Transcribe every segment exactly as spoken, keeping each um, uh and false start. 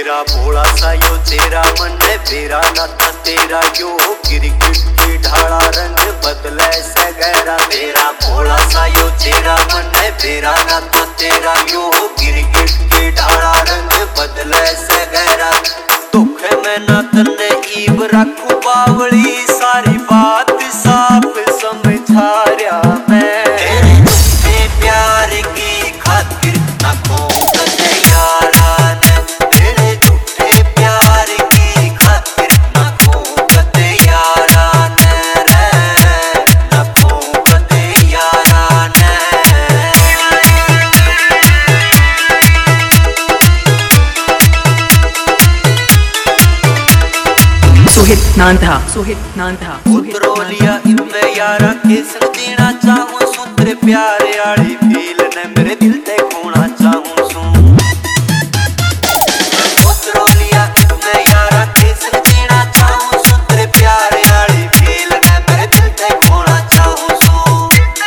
तेरा भोला सा यो तेरा मन है तेरा नाता तेरा यो गिरगिट की ढाला रंग बदले से गहरा। तेरा भोला सा यो तेरा मन है तेरा नाता तेरा यो गिरगिट की ढाला रंग बदले से गहरा। दुख में ना तन्ने ईब रखू बावली सारी बात साफ समझा रहा मैं। तेरे झूठे प्यार की खातिर ना खोऊं कदे यारा ने। तेरे झूठे प्यार की खातिर ना खोऊं कदे यारा ने रे। ना खोऊं कदे यारा ने। सोहित नांधा सोहित नांधा उतरो लिया इमे यारा के संग जीना चाहूं सू। तेरे प्यारे आली फील ने मेरे दिल ते खोना चाहूं सू। उतरो लिया इमे यारा के संग जीना चाहूं सू। तेरे प्यारे आली फील ने मेरे दिल ते खोना चाहूं सू।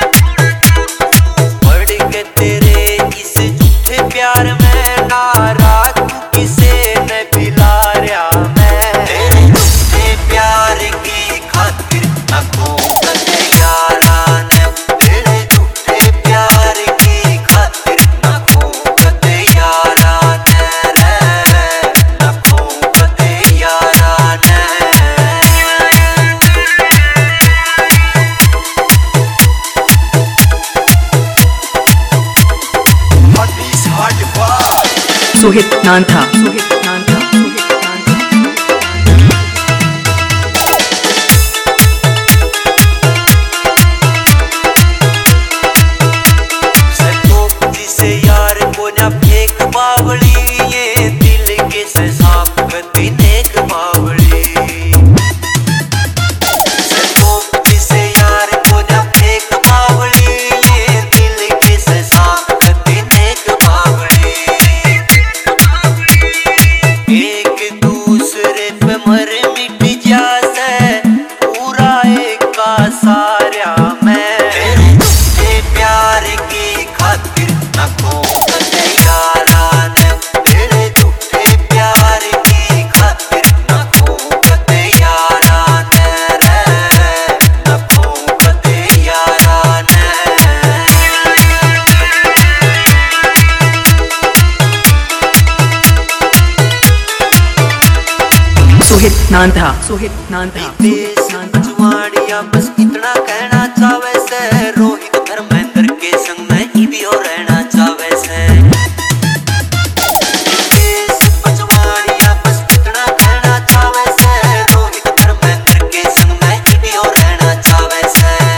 पढ़ के तेरे इस झूठे प्यार में नाराज किसे ने बिलाया मैं। तेरे झूठे प्यार की खातिर ना खोऊं कदे यारा ने। तेरे झूठे प्यार की खातिर ना खोऊं कदे यारा ने रे। ना खोऊं कदे यारा ने। हदीस हटवा सोहित नांधा सोहित नांधा सोहित नांधा। सटोक जिसे यार को ना फेंक बावली ये दिल के से साफ गति नेक बावली। सटोक जिसे यार को ना फेंक बावली ये दिल के से साफ गति नेक बावली। एक दूसरे पे मर मिट जासे पूरा एक का सारा मैं। तेरे झूठे प्यार की खातिर ना खोऊं कदे यारा ने। तेरे झूठे प्यार की खातिर ना खोऊं कदे यारा ने रे। ना खोऊं कदे यारा ने। सोहित नांधा सोहित नांधा देश पंचवाड़िया बस इतना कहना चावे से। रोहित धर्मेंद्र के संग में ही भी और रहना चावे से। देश पंचवाड़िया बस इतना कहना चावे से। रोहित धर्मेंद्र के संग में ही भी और रहना चावे से।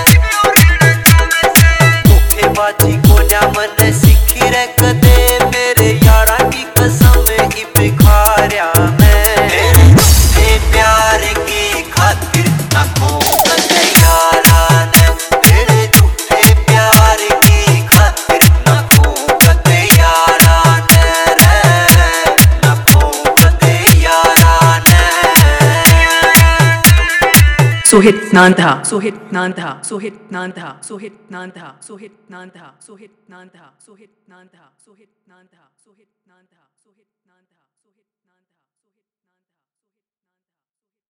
धोखेबाजी को ना मन सीखी रे कदे मेरे यारा की कसम ही बिखारिया मैं। तेरे झूठे प्यार की खातिर ना खोऊं कदे यारा ने। तेरे झूठे प्यार की खातिर ना खोऊं कदे यारा ने रे। ना खोऊं कदे यारा ने। सोहित नांधा सोहित नांधा सोहित नांधा सोहित नांधा सोहित नांधा सोहित नांधा सोहित नांधा सोहित नांधा सोहित